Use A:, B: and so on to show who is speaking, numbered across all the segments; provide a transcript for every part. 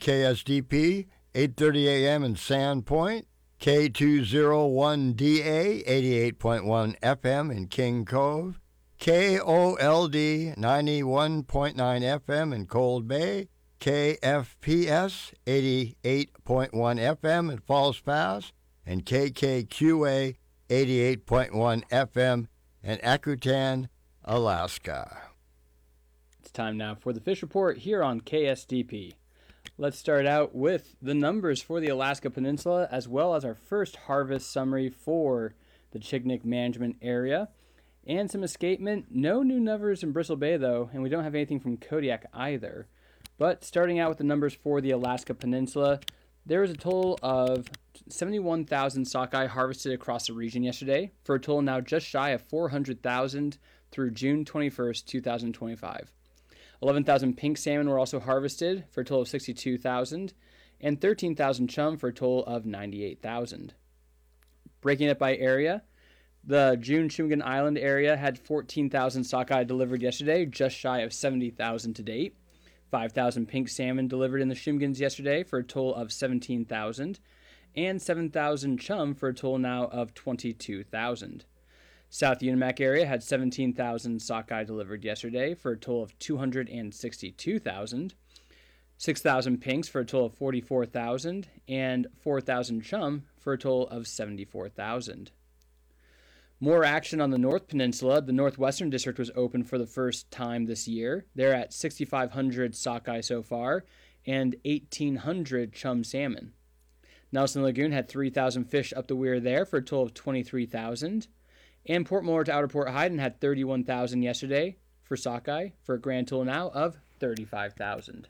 A: KSDP, 8:30 a.m. in Sandpoint, K201DA, 88.1 FM in King Cove, KOLD, 91.9 FM in Cold Bay, KFPS, 88.1 FM in Falls Pass, and KKQA, 88.1 FM in Akutan, Alaska.
B: It's time now for the Fish Report here on KSDP. Let's start out with the numbers for the Alaska Peninsula, as well as our first harvest summary for the Chignik Management Area. And some escapement. No new numbers in Bristol Bay, though, and we don't have anything from Kodiak either. But starting out with the numbers for the Alaska Peninsula, there was a total of 71,000 sockeye harvested across the region yesterday, for a total now just shy of 400,000 through June 21st, 2025. 11,000 pink salmon were also harvested for a total of 62,000, and 13,000 chum for a total of 98,000. Breaking it by area, the June Shumgan Island area had 14,000 sockeye delivered yesterday, just shy of 70,000 to date. 5,000 pink salmon delivered in the Shumgans yesterday for a total of 17,000, and 7,000 chum for a total now of 22,000. South Unimak area had 17,000 sockeye delivered yesterday for a total of 262,000, 6,000 pinks for a total of 44,000, and 4,000 chum for a total of 74,000. More action on the North Peninsula. The Northwestern District was open for the first time this year. They're at 6,500 sockeye so far and 1,800 chum salmon. Nelson Lagoon had 3,000 fish up the weir there for a total of 23,000. And Port Moore to Outer Port Hyden had 31,000 yesterday for sockeye, for a grand total now of 35,000.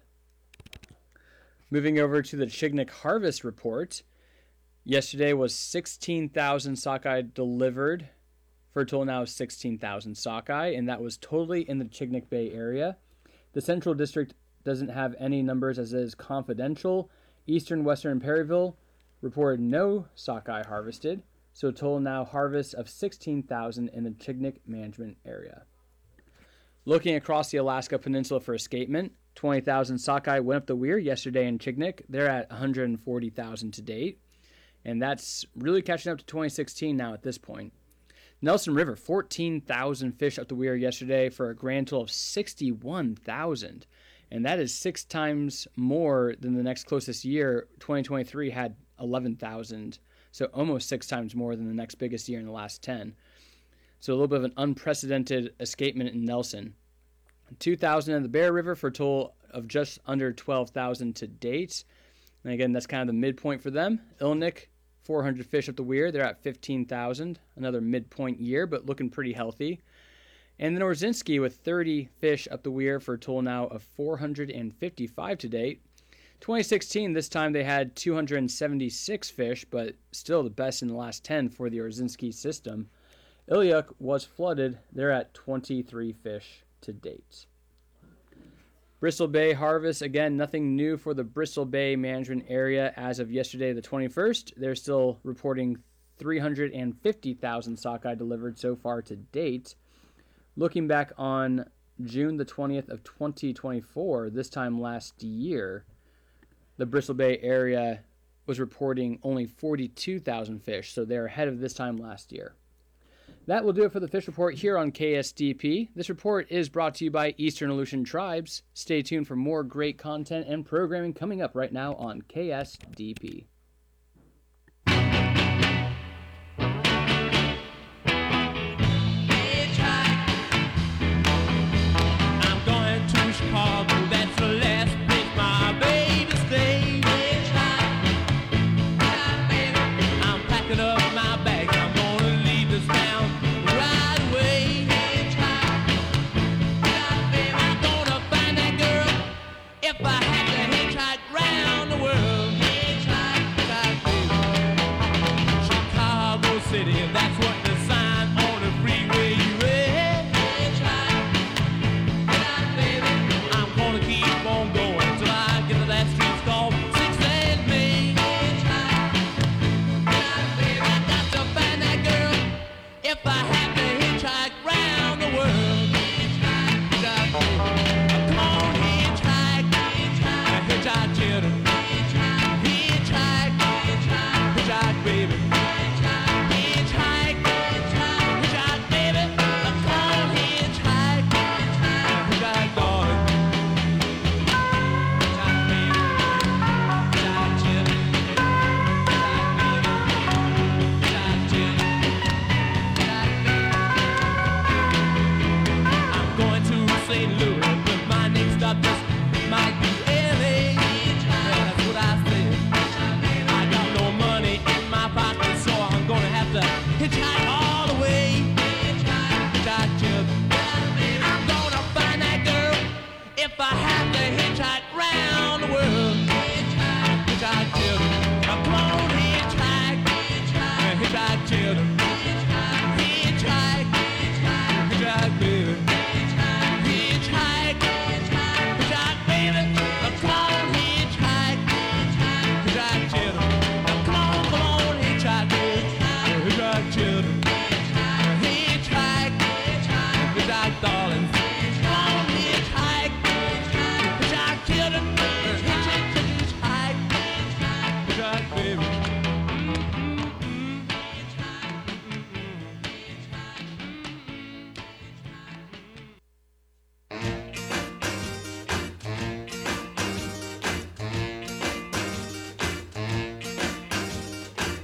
B: Moving over to the Chignik Harvest Report. Yesterday was 16,000 sockeye delivered for a total now of 16,000 sockeye, and that was totally in the Chignik Bay area. The Central District doesn't have any numbers as it is confidential. Eastern, Western, and Perryville reported no sockeye harvested, so a total now harvest of 16,000 in the Chignik Management Area. Looking across the Alaska Peninsula for escapement, 20,000 sockeye went up the weir yesterday in Chignik. They're at 140,000 to date, and that's really catching up to 2016 now at this point. Nelson River, 14,000 fish up the weir yesterday for a grand total of 61,000, and that is 6 times more than the next closest year. 2023 had 11,000, so almost 6 times more than the next biggest year in the last 10. So a little bit of an unprecedented escapement in Nelson. 2,000 in the Bear River for a total of just under 12,000 to date. And again, that's kind of the midpoint for them. Ilnik, 400 fish up the weir. They're at 15,000. Another midpoint year, but looking pretty healthy. And then Orzinski with 30 fish up the weir for a total now of 455 to date. 2016, this time they had 276 fish, but still the best in the last 10 for the Orzinski system. Ilyuk was flooded. They're at 23 fish to date. Bristol Bay harvest, again, nothing new for the Bristol Bay Management Area as of yesterday, the 21st. They're still reporting 350,000 sockeye delivered so far to date. Looking back on June the 20th of 2024, this time last year, the Bristol Bay area was reporting only 42,000 fish, so they're ahead of this time last year. That will do it for the Fish Report here on KSDP. This report is brought to you by Eastern Aleutian Tribes. Stay tuned for more great content and programming coming up right now on KSDP.
C: I'm going to Chicago, that's the last place my baby stays. I'm packing up my bags, I'm gonna leave this town right away. I'm gonna find that girl if I have to hitchhike round the world. Chicago City, that's what the sign on the freeway read. I'm gonna keep on going till I get to that street called 6th and Main. I got to find that girl if I have to hitchhike round the world. Come on, hitchhike,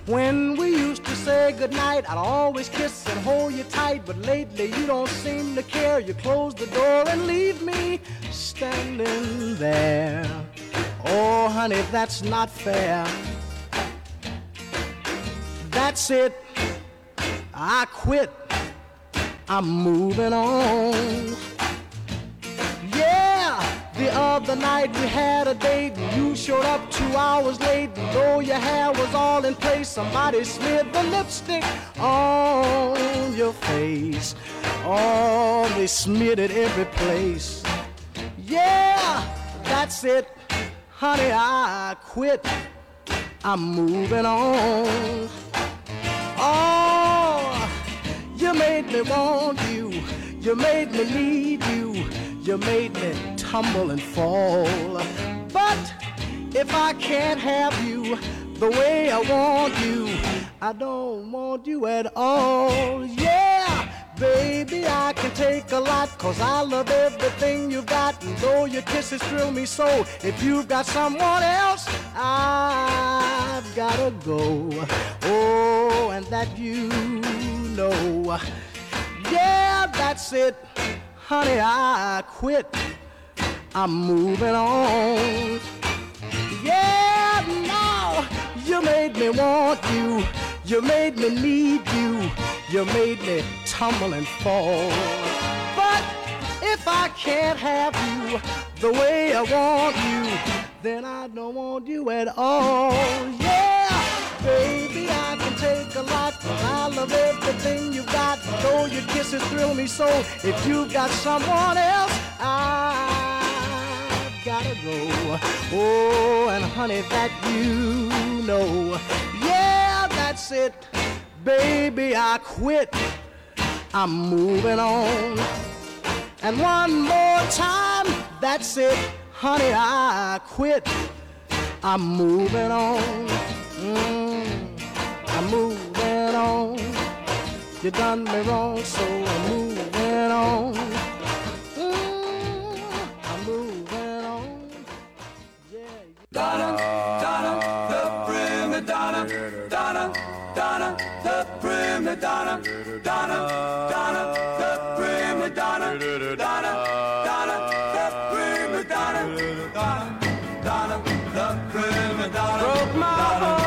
D: When we used to say goodnight, I'd always kiss and hold you tight. But lately you don't seem to care. You close the door and leave me standing there. Oh, honey, that's not fair. That's it, I quit. I'm moving on. Yeah, the other night we had a date and you showed up 2 hours late. And though your hair was all in place, somebody smeared the lipstick on your face. Oh, they smeared it every place. Yeah, that's it, honey, I quit. I'm moving on. Oh, you made me want you. You made me need you. You made me tumble and fall. But if I can't have you the way I want you, I don't want you at all. Yeah, baby, I can take a lot, 'cause I love everything you've got. And though your kisses thrill me so, if you've got someone else, I've gotta go. Oh, and that you know. Yeah, that's it, honey, I quit. I'm moving on. Yeah, now you made me want you. You made me need you. You made me tumble and fall. But if I can't have you the way I want you, then I don't want you at all. Yeah, baby, I can take a lot, 'cause I love everything you've got. Though your kisses thrill me so, if you've got someone else, I've gotta go. Oh, and honey, that you know. Yeah, that's it, baby, I quit. I'm moving on. And one more time, that's it, honey, I quit. I'm moving on. I'm moving on. You done me wrong, so I'm moving on. I'm moving on. Yeah.
E: Donna, Donna, the prima donna, Donna, Donna, the prima donna, Donna, Donna, the prima donna, Donna, Donna, the prima donna, Donna, Donna, the prima donna, broke my heart.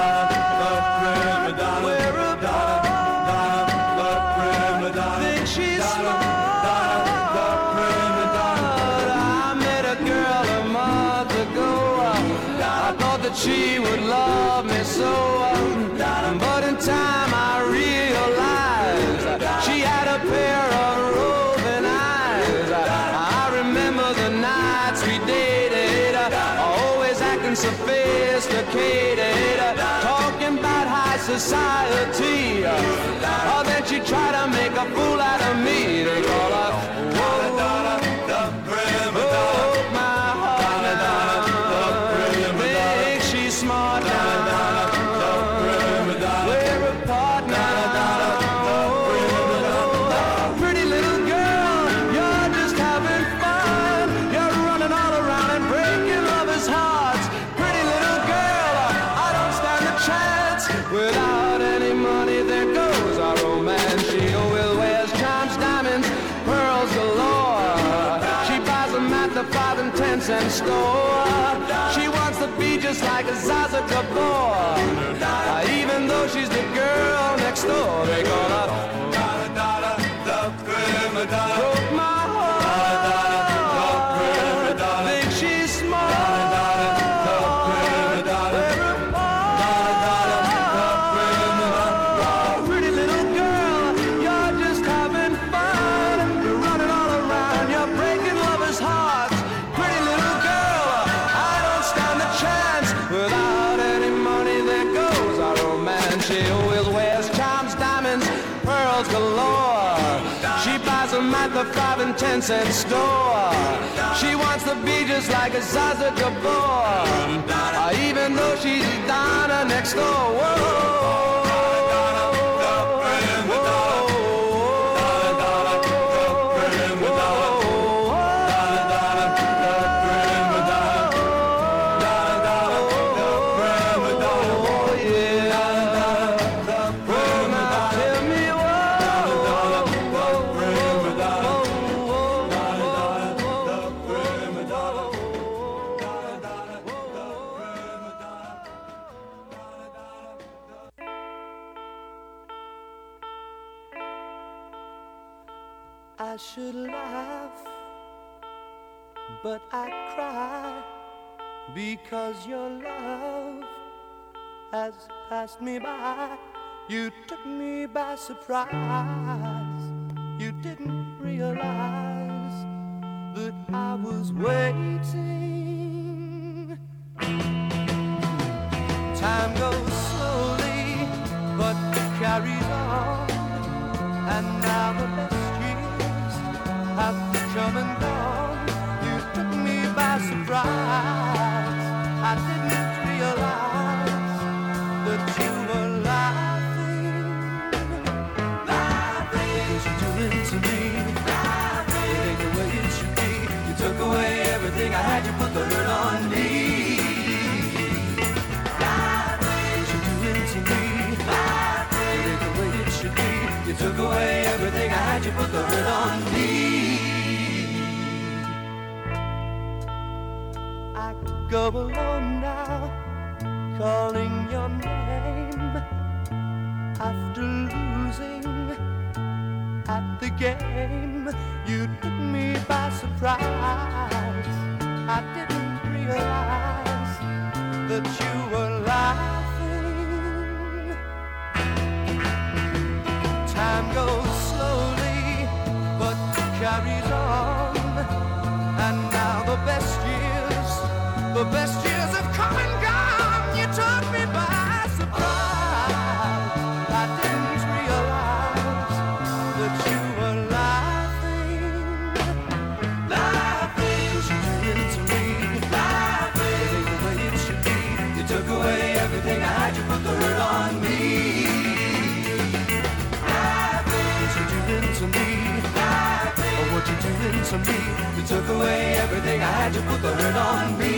F: She would love me so, but in time I realized she had a pair of roving eyes. I remember the nights we dated, always acting sophisticated, talking about high society. Then she tried to make a fool out of me. They call her smart now. We're apart now. Pretty little girl, you're just having fun. You're running all around and breaking lovers' hearts. Pretty little girl, I don't stand a chance. Without any money, there goes our romance. She always wears charms, diamonds, pearls galore. She buys them at the 5 and 10 cent store. She wants to be just like a Zaza Gabor. Even though she's the girl next door, they call her Donna, Donna, the prima donna. Broke my heart. The prima donna. Think she's smart. Donna, the prima donna. We're apart. Donna, the prima donna. Oh, pretty little girl, you're just having fun. You're running all around, you're breaking lovers' hearts. Pretty little girl, I don't stand a chance. Without any money, there goes our romance. She always wears charms, diamonds, pearls galore. She buys them at the 5 and 10 cent store. She wants to be just like a Zaza Gabor. Even though she's Donna next door. Whoa.
D: should laugh, but I cry because your love has passed me by. You took me by surprise. You didn't realize that I was waiting. Time goes slowly, but carries on, and now the best years have come and gone. You took me by surprise. I didn't realize that you were laughing. Laughing, what you doing to me? Laughing, it ain't the way it should be. You took away everything I had. You put the hurt on me. Laughing, what you doing to me? Laughing, it ain't the way it should be. You took away everything I had. You put the hurt on me. I go alone now, calling your name after losing at the game. You took me by surprise. I didn't realize that you were laughing. Time goes slowly, but carries on, and now the best years have come and gone. You took me by surprise. I didn't realize that you were laughing. Laughing, 'cause you did it to me. Laughing, it ain't the way it should be. You took away everything I had. You put the hurt on me. Laughing, 'cause you did it to me. Laughing, oh, what you doing to me? You took away everything I had. You put the hurt on me.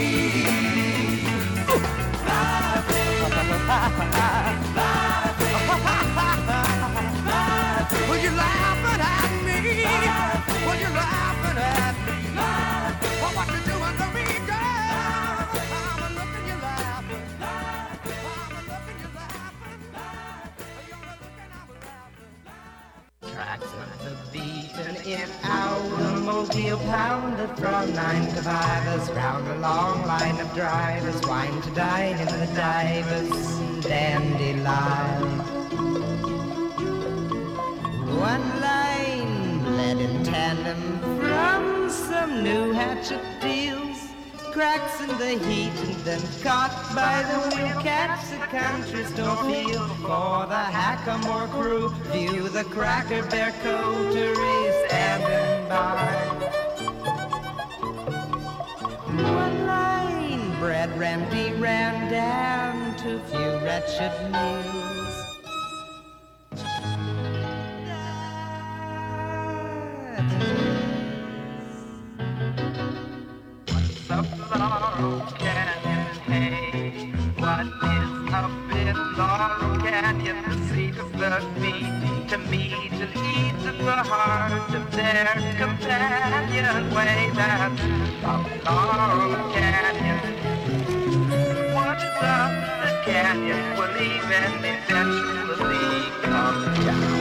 D: Well, you're laughing at me. Well, you're laughing at me. Well, what you doing to me, girl? I'm a looking, you're laughing. I'm a looking, you're laughing. You're a looking, I'm laughing.
G: Tracks of the beaten in automobile pounded from 9 to 5 as round a long line of drivers wine to dine in the divers dandelion. One line led in tandem from some new hatchet deals, cracks in the heat and then caught by the wheel. Catch the country store feel for the Hackamore crew. View the Cracker Bear coterie standing by. One line bread Randy ran down to few wretched meals. What's up, Laurel Canyon? Hey, what is up in Laurel Canyon? The seat of the feet to meet and eat at the heart of their companion. Way that's up Laurel Canyon. What's up the canyon? Will even eventually come down.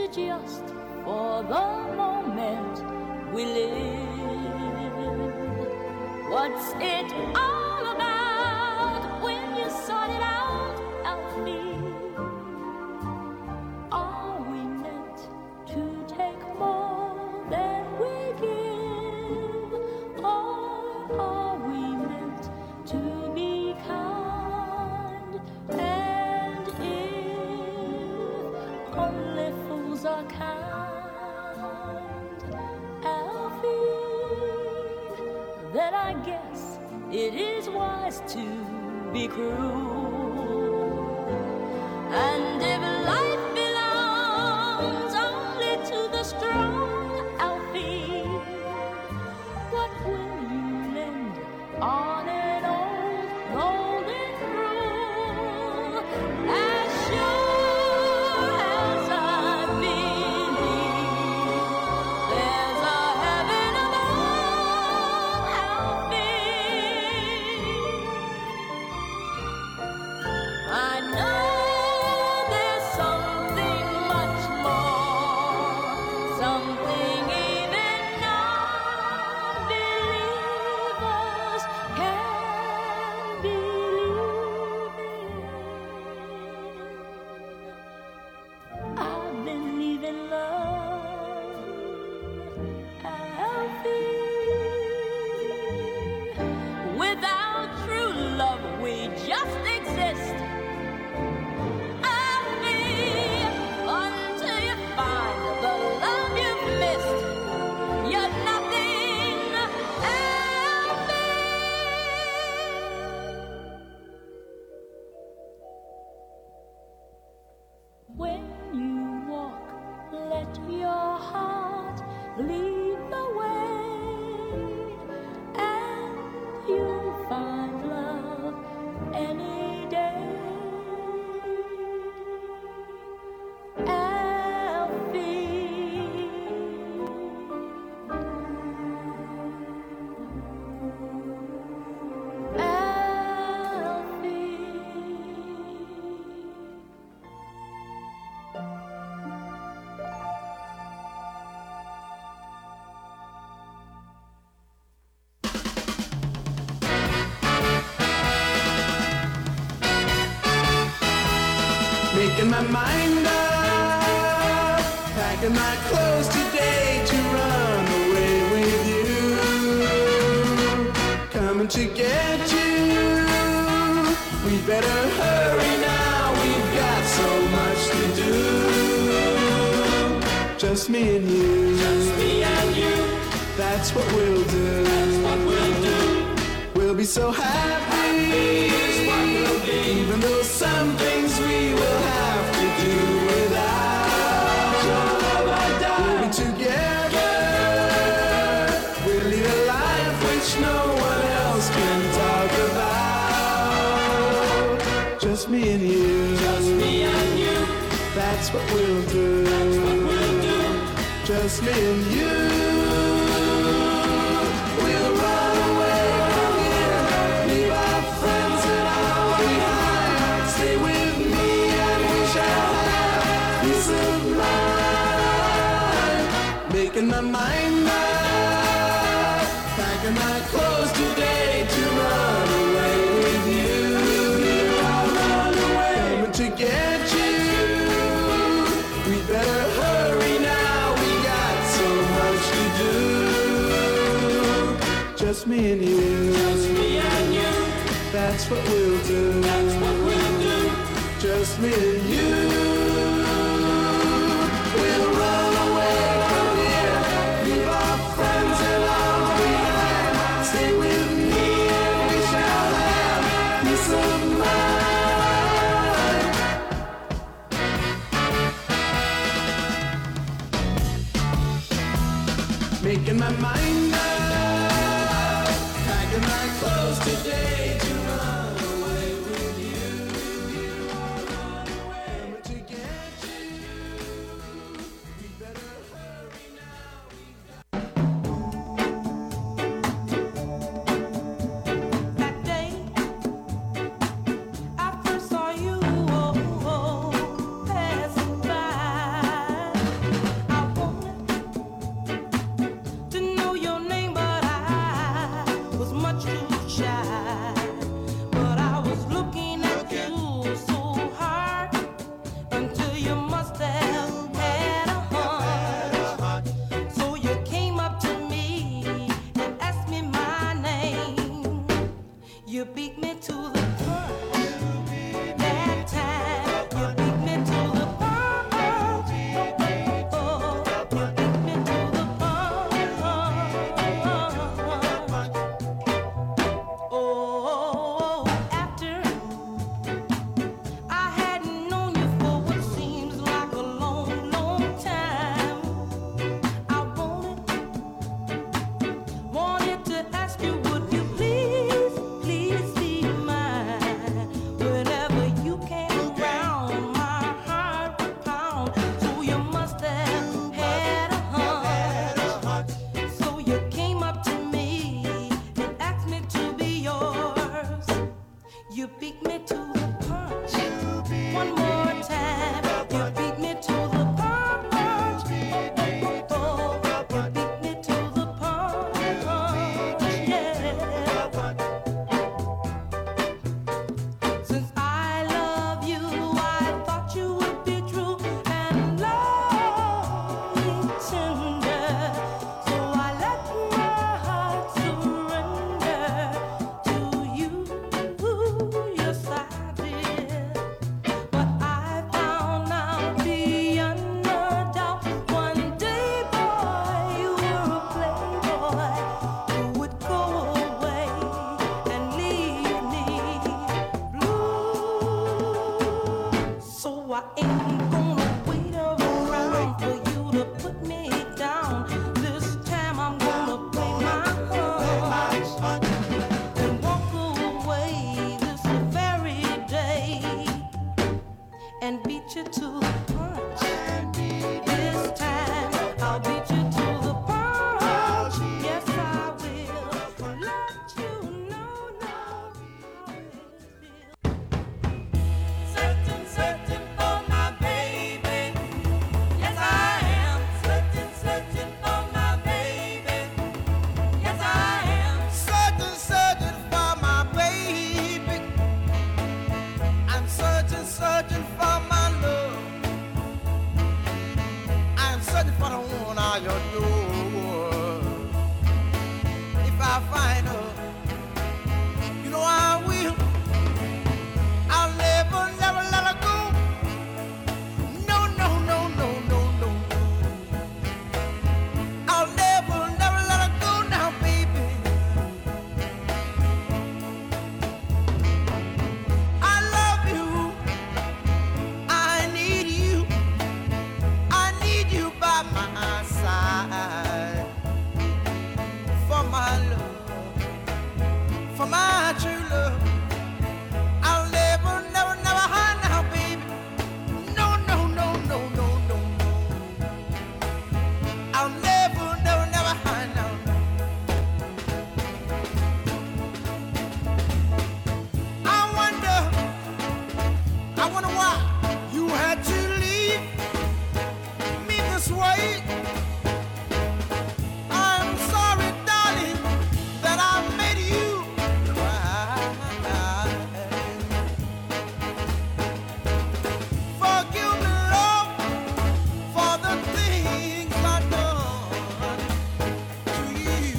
H: just for the moment we live? What's it all about when you sort it out, Alfie? Are we meant to take more than we give? Or are we meant to be kind? And if only fools are kind, Alfie, then I guess it is wise to be cruel. And if life belongs only to the strong, Alfie, what will you lend on an old golden rule? As sure as I believe there's a heaven above, Alfie, I know there's something much more, something even non-believers can believe in. I believe in love, Alfie. Without true love, we just exist. Alfie, until you find the love you've missed, you're nothing, Alfie. When you walk, let your heart lead the way, and you'll find love any day.
F: Making my mind up, packing my clothes today to run away with you. Coming to get you. We better hurry now, we've got so much to do. Just me and you. Just me and you. That's what we'll do. That's what we'll do. We'll be so happy. Is what we'll be. Even though some things we will have to do without your love, I die. We'll be together. We'll lead a life which no one else can talk about. Just me and you. Just me and you. That's what we'll do. That's what we'll do. Just me and you. We'll run away from here. Leave our friends and all behind. Stay with me and we shall have peace of mind. Making my mind up, packing my clothes today to run away with you. I'll run away. Coming to get you. We better hurry now, we got so much to do. Just me and you. Just me and you. That's what we'll do. That's what we'll do. Just me and you. We'll run away from here. Leave our friends and all behind. Stay with me and we shall have peace of mind. Making my mind up, packing my clothes today to run away with you. Coming to get you. We better hurry now.
I: That day I first saw you passing by,
D: searching for the one I adore. If I find her, you know I will. I'll never, never let her go. No, no, no, no, no, no. I'll never, never let her go now, baby. I love you. I need you. I need you by my side. For my love, for my true love. I'll never, never, never hide now, baby. No, no, no, no, no, no, no. I'll never, never, never hide now. I wonder why you had to leave me this way. I'm sorry, darling, that I made you cry. Forgive me, love, for the things I've done to you.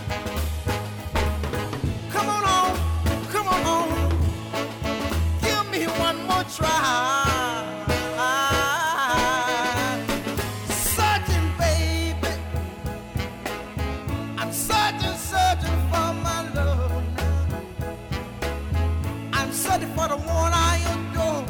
D: Come on home, come on home. Give me one more try. Searching, baby. I'm searching, searching for my love now. I'm searching for the one I adore.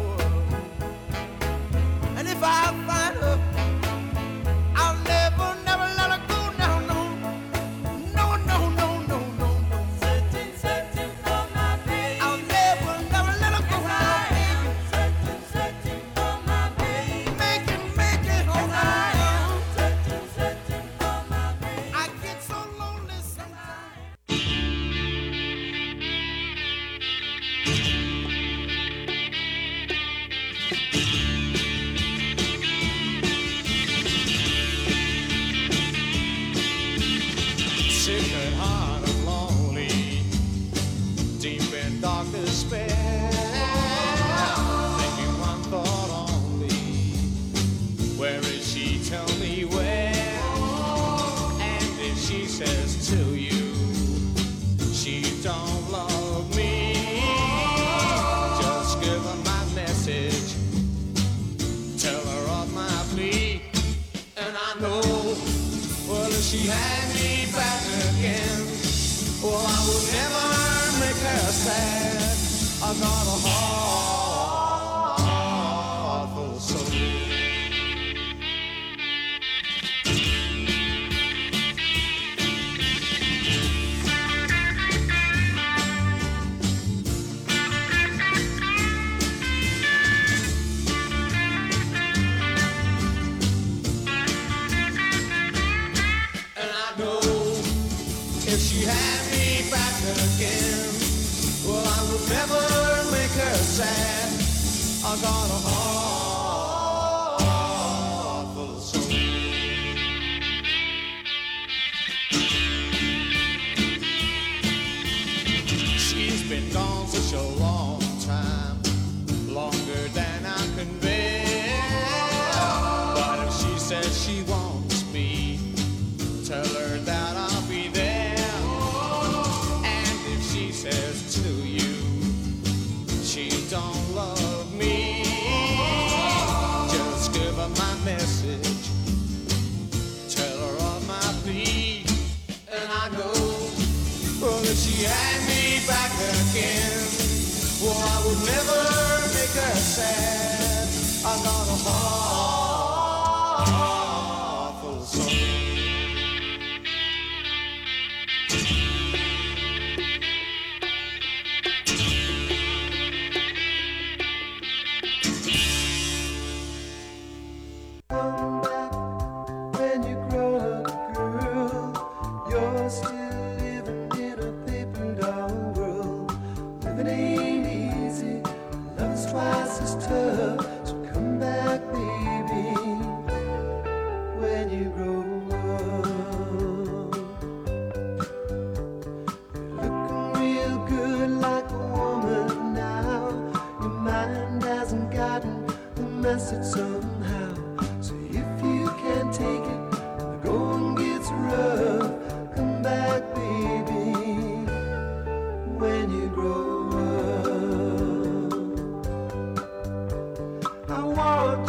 D: And if I find her, I'll never, never let her go now, no. No, no, no, no, no, no.
F: Searching, searching for my baby.
D: I'll never, never let her go now, baby.
F: Searching, searching for my baby.
D: Make it on my own.
F: Searching, searching for my baby.
D: I get so lonely sometimes.
I: Sick at heart and lonely, deep in dark despair, thinking one thought only, where is she? Tell me where. And if she says to you she don't love me, just give her my message, tell her of my plea. And I know, well, if she had me back again, well, I would never make her sad. I got a heart full of soul. And I know if she had me back again, well, I would never make her sad. I got a heart full of soul. She's been gone such a long time, longer than I can bear. But if she says she wants me, tell her that I'll be there. And if she says to you she don't love me, just give her my message, tell her of my plea. And I know, well, if she had me back again, well, I would never make her sad. I got a heart full of soul.
F: When you grow up, girl, you're still living in a paper doll world. Living ain't easy, love is twice as tough. So come back, baby.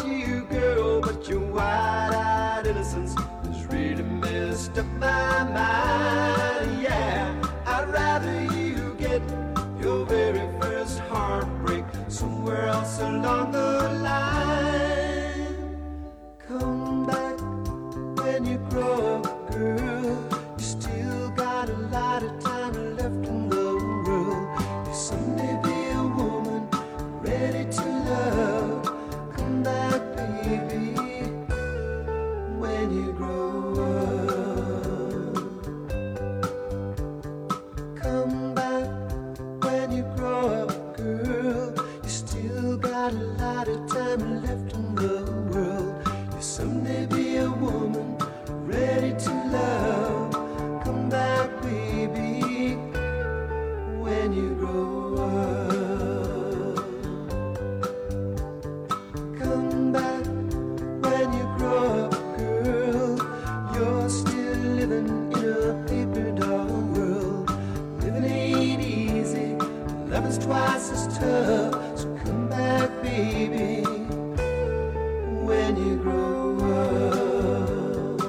F: you, girl, but your wide-eyed innocence has really messed up my mind. Yeah, I'd rather you get your very first heartbreak somewhere else along the line. Come back when you grow up, girl. You still got a lot of time left in the world. You someday be a woman ready to love. Come back, baby, when you grow up. Come back when you grow up, girl. You still got a lot of time left in the world. You someday be a woman ready to love. Come back, baby, when you grow up. Come back when you grow up, girl. You're still living in a paper doll world. Living ain't easy, loving's twice as tough. So come back, baby, when you grow up.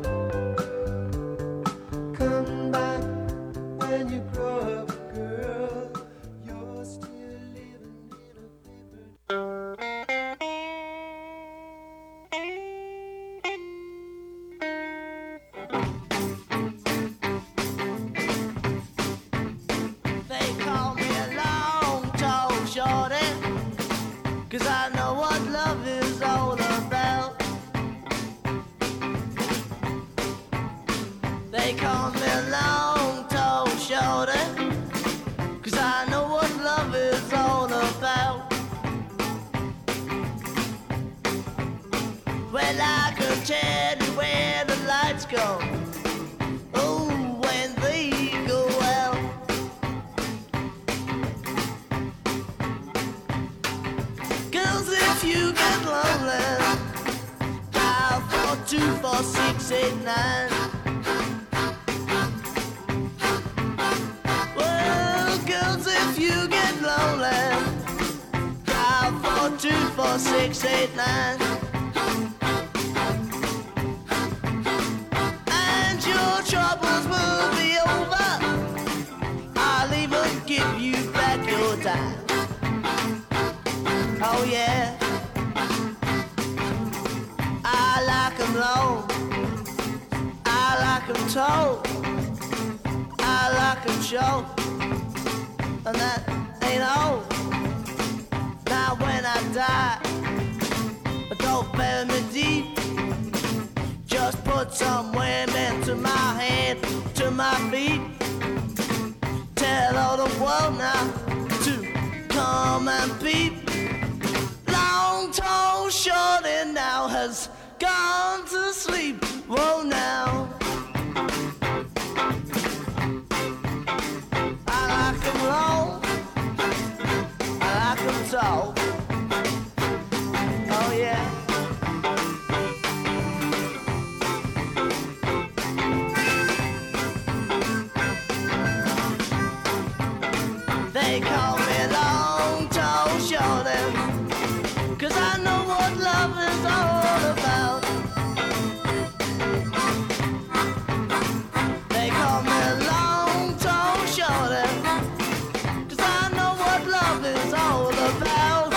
F: Come back when you grow up, girl. You're still living in a paper.
J: They call me a long, tall shorty, 'cause I know what love is all about. They call me a long, tall shorty, 'cause I know what love is all about. Well, I can tell you where the lights go. Oh, when they go out. Girls, if you get lonely, dial 424-689. Well, girls, if you get lonely, dial 424-689. And your troubles will be over. I'll even give you back your time. Oh yeah, I like 'em long, I like 'em tall, I like 'em short, and that ain't all. Now when I die, don't bury me deep. Just put some women to my head, to my feet. Tell all the world now to come and peep. Long, tall, shorty now has gone to sleep. Whoa now, I like 'em long, I like 'em tall. Oh yeah. They call me long, tall, shorty, 'cause I know what love is all about. They call me long, tall, shorty, 'cause I know what love is all about.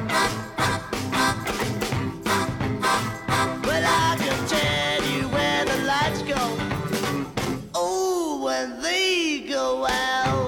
J: Well, I can tell you where the lights go. Oh, when they go out.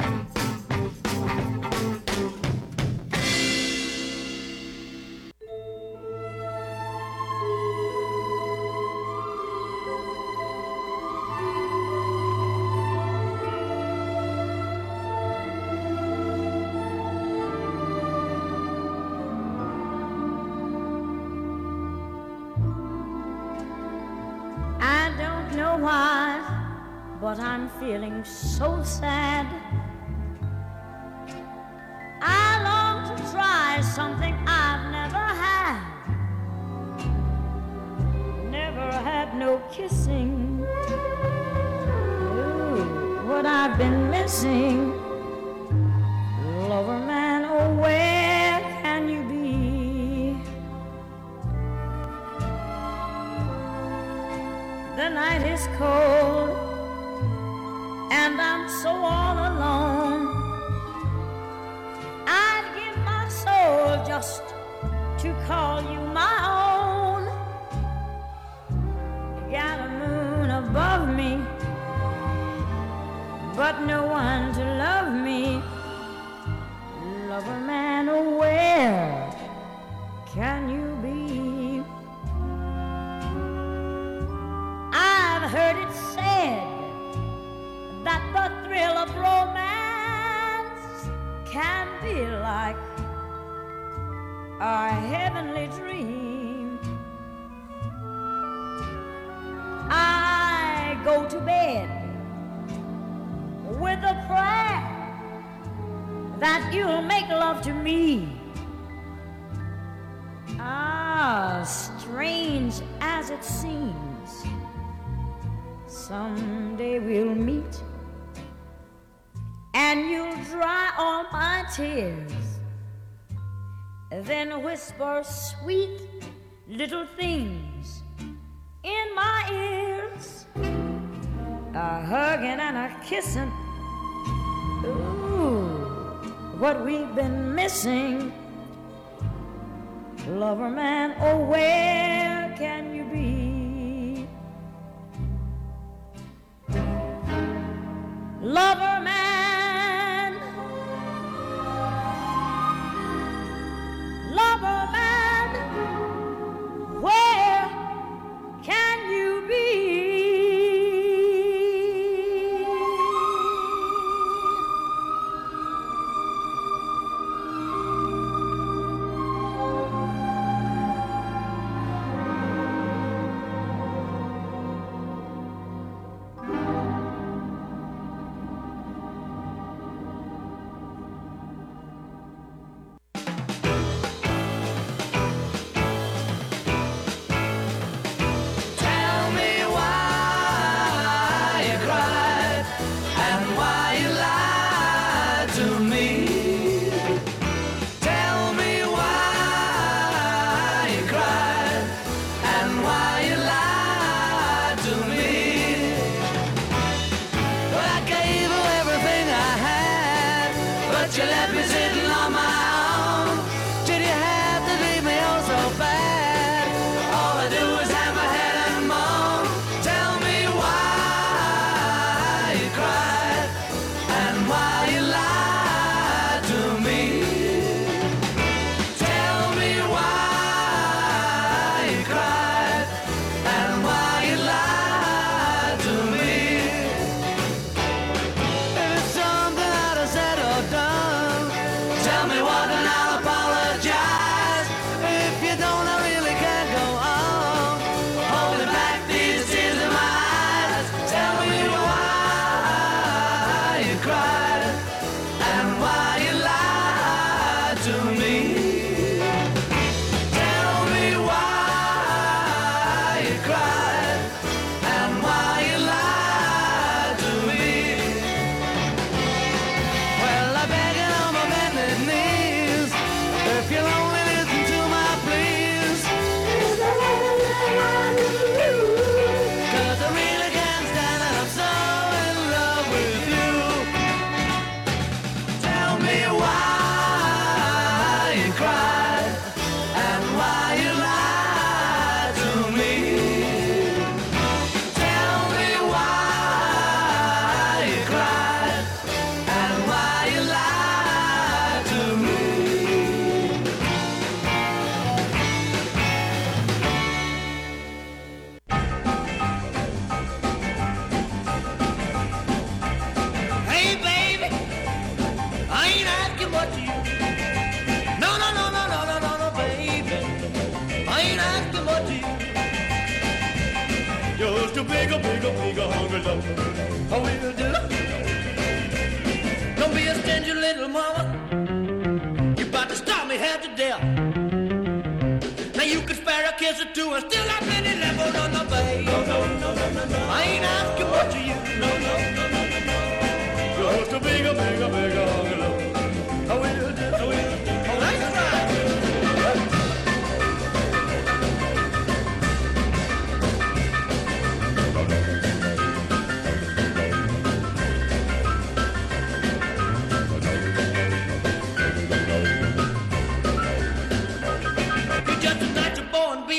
H: I don't know why, but I'm feeling so sad. I long to try something I've never had. Never had no kissing. Ooh, what I've been missing. Lover man, oh where can you be? the night is cold and I'm so all alone. I'd give my soul just to call you my own. Got a moon above me, but no one to love me. Lover man, oh, where can you be? I've heard it said that the thrill of romance can be like a heavenly dream. I go to bed with a prayer that you'll make love to me. Ah, strange as it seems, someday we'll meet and you'll dry all my tears, then whisper sweet little things in my ears, a hugging and a kissing. Ooh, what we've been missing. Lover man, oh, where can you be? Lover man, lover man, where can you be?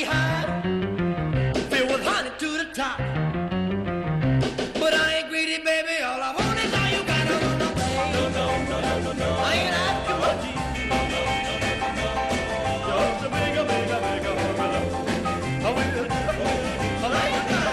F: high, filled with honey to the top. But I ain't greedy, baby. All I want is all you got. No. I ain't asking much. Just a bigger, bigger, bigger. I will do all I got.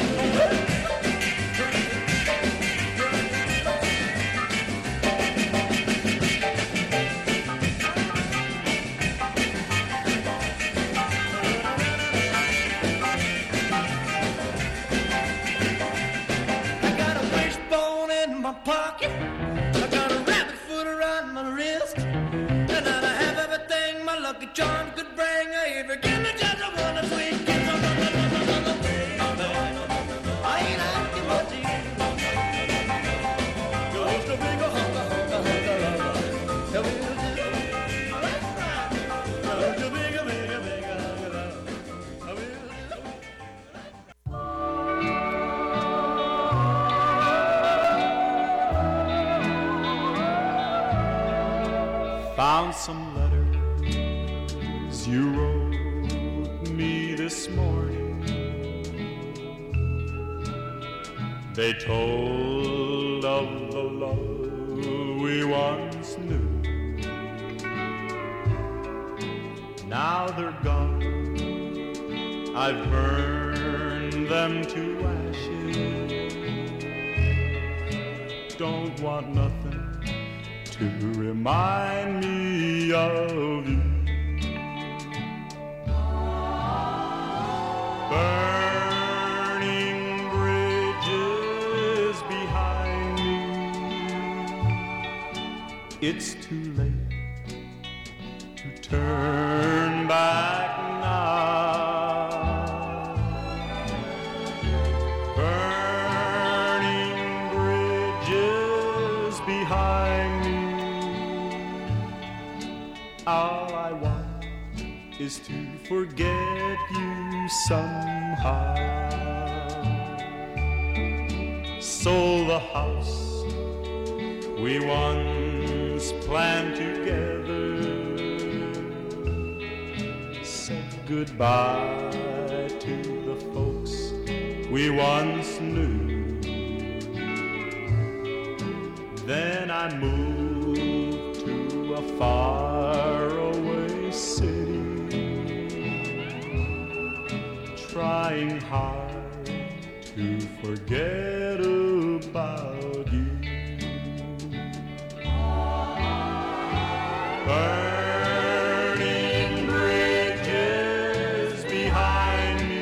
F: I got a wishbone in my pocket. I got a rabbit foot around my wrist. And I have everything my lucky charms could bring. If you give me just a one sweet kiss, I ain't asking much. Just a big hunga. Just a bigger, bigger, bigger. I will
I: Found some letters you wrote me this morning. They told of the love we once knew. Now they're gone, I've burned them to ashes. Don't want nothing to remind me of you. Burning bridges behind me. It's too late to turn back now. Burning bridges behind me. All I want is to forget you somehow. Sold the house we once planned together. Said goodbye to the folks we once knew. Then I moved to a faraway city, trying hard to forget about you. Burning bridges behind me.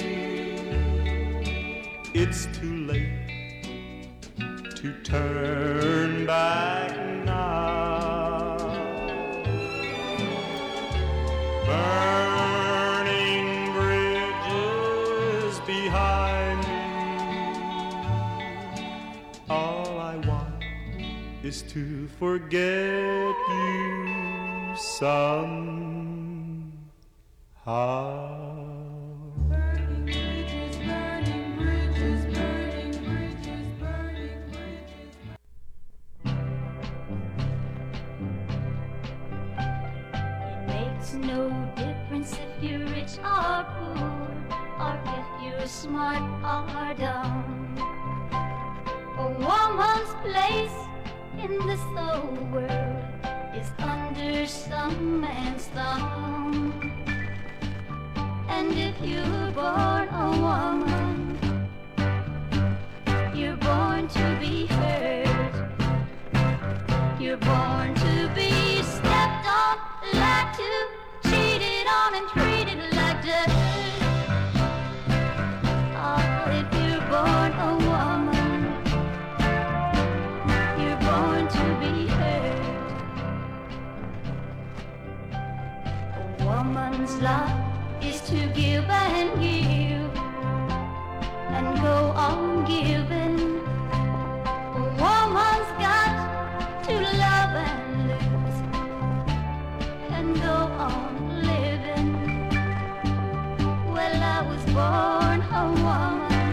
I: It's too late to turn back now. Burning bridges behind me. All I want is to forget you somehow.
H: Burning bridges, burning bridges, burning bridges, burning bridges.
K: It makes no difference if you're rich or poor, or if you're smart or dumb. A woman's place in this old world is under some man's thumb. And if you're born a woman, you're born to be hurt. You're born to be stepped on, lied to, cheated on, and treated like dirt. Oh, if you're born a woman, you're born to be hurt. A woman's lot is to give and give, and go on giving. A woman's got to love and lose, and go on living. Well, I was born a woman,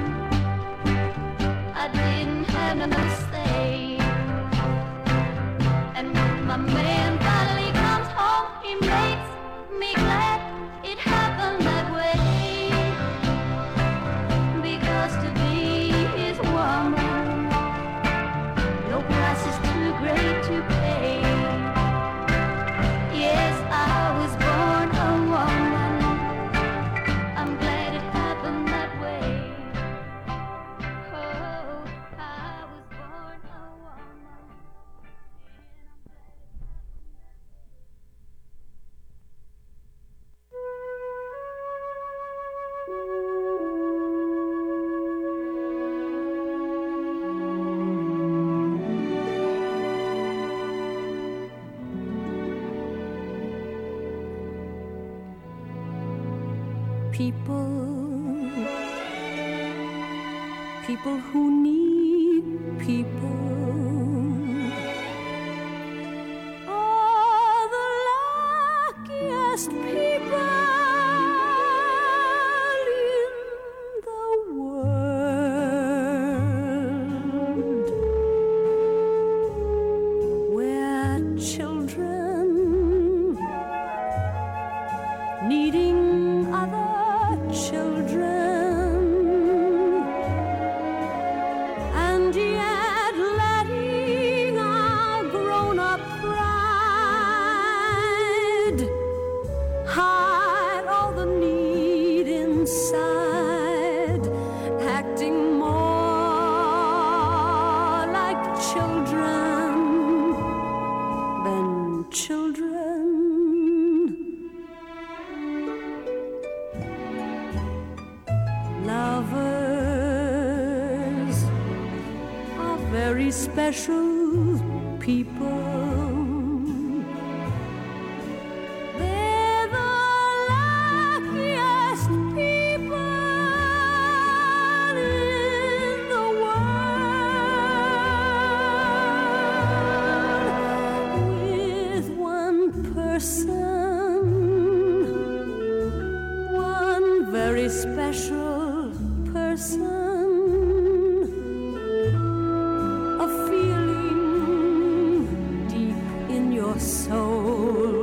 K: I didn't have no say. And when my man finally comes home, he makes me glad it happened that way.
H: people who need people are the luckiest people in the world, where children needing other children, and yet letting our grown-up pride hide all the need inside, acting more like children than children. Lovers are very special people. They're the luckiest people in the world. With one person, one very special person, a feeling deep in your soul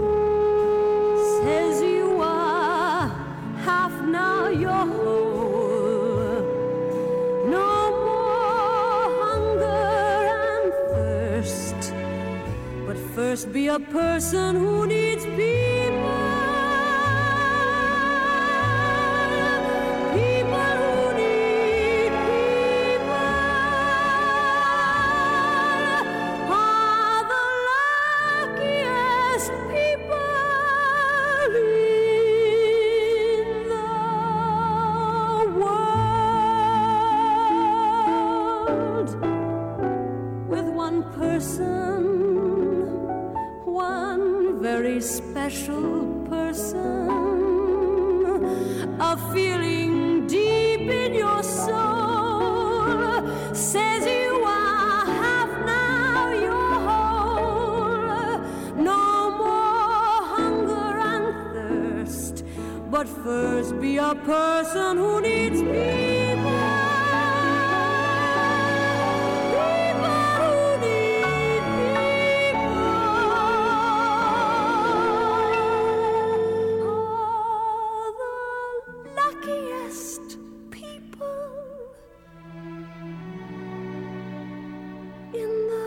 H: says you are half now you're whole. No more hunger and thirst, but first be a person who needs people. People who need people are the luckiest people in the world. With one person, one very special person, a feeling deep in your soul says you are half now you're whole. No more hunger and thirst, but first be a person who needs people. People who need people are the luckiest people in the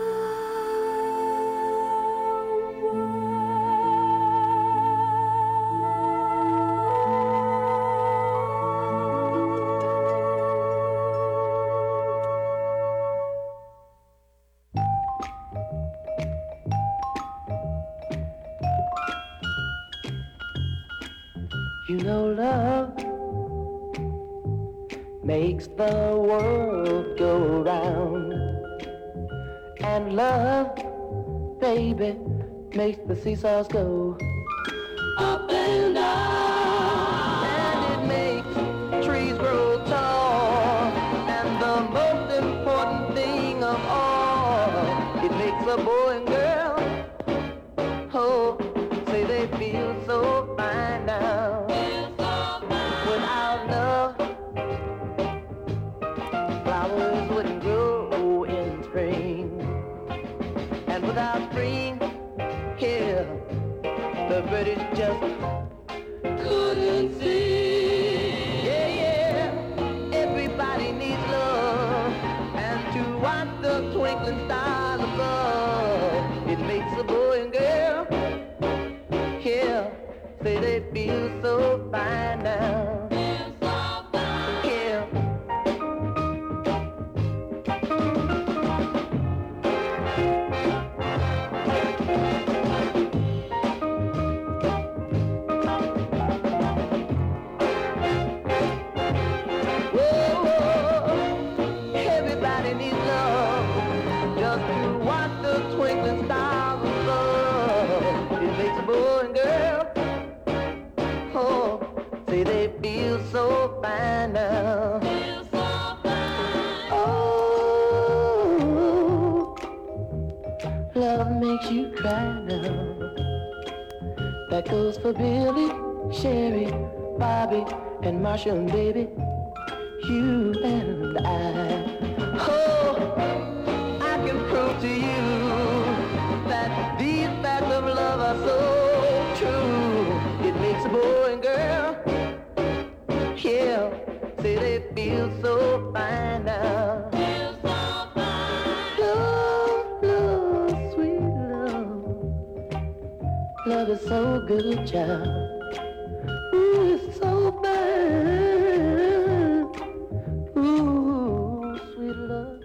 J: You know love makes the world go round, and love, baby, makes the seesaws go up and down, and it makes trees grow tall, and the most important thing of all, it makes a boy and girl, oh, say they feel so fine now. Without love, flowers wouldn't grow in spring, and without spring, here, the British just they feel so fine now. Oh, love makes you cry now. That goes for Billy, Sherry, Bobby, and Marsha and baby, you and I. Oh, I can prove to you that these facts of love are so true. It makes a boy and girl, yeah, say they feel so fine now. Love, love, sweet love. Love is so good, child. Ooh, it's so bad. Ooh, sweet love.